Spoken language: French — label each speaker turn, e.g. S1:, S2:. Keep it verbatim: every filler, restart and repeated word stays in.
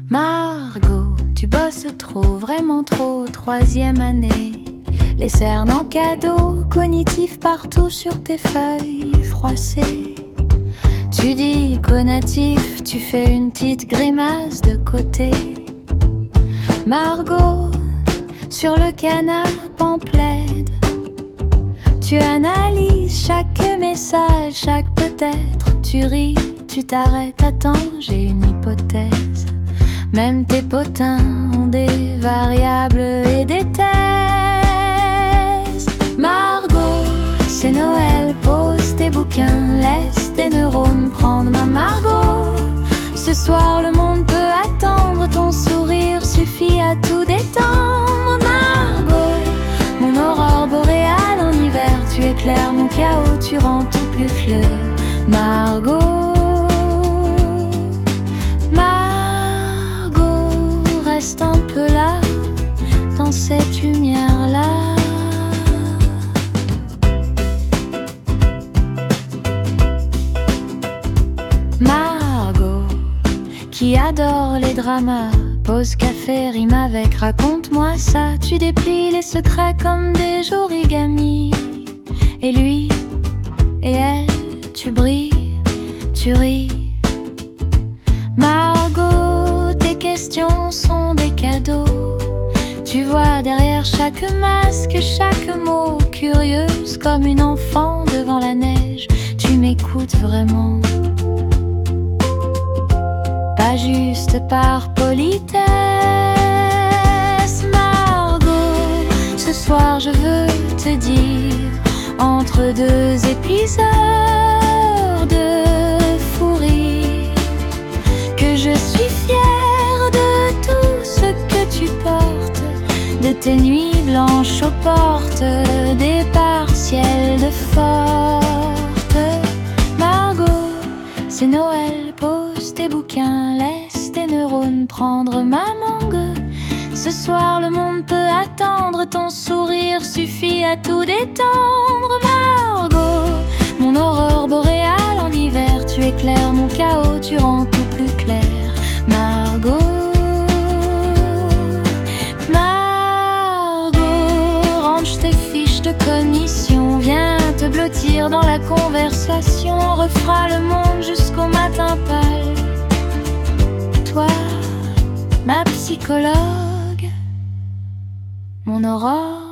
S1: Margot, tu bosses trop, vraiment trop, troisième année. Les cernes en cadeau, cognitif partout sur tes feuilles froissées. Tu dis conatif, tu fais une petite grimace de côté. Margot, sur le canapé en plaid, tu analyses chaque message, chaque peut-être. Tu ris, tu t'arrêtes, attends, j'ai une hypothèse. Même tes potins ont des variables et des thèses. Margot, c'est Noël, pose tes bouquins, laisse tes neurones prendre ma Margot. Ce soir le monde peut attendre, ton sourire suffit à tout détendre. Margot, mon aurore boréale en hiver, tu éclaires mon chaos, tu rends tout plus fleur. Margot, Margot, reste un peu là, dans cette lumière-là. Margot, qui adore les dramas, pause café, rime avec, raconte-moi ça. Tu déplies les secrets comme des origamis. Et lui, et elle, tu brilles, tu ris. Margot, tes questions sont des cadeaux. Tu vois derrière chaque masque, chaque mot. Curieuse comme une enfant devant la neige, tu m'écoutes vraiment. Pas juste par politesse. Margot, ce soir je veux te dire, entre deux épisodes de fou rire, que je suis fière de tout ce que tu portes, de tes nuits blanches aux portes, des partiels de forte. Margot, c'est Noël, pose tes bouquins, laisse tes neurones prendre ma mangue. Ce soir le monde peut attendre, ton sourire suffit à tout détendre. Margot, mon aurore boréale en hiver, tu éclaires mon chaos, tu rends tout plus clair. Margot, Margot, range tes fiches de commission, viens te blottir dans la conversation. On refera le monde jusqu'au matin pâle. Toi, ma psychologue, mon aurore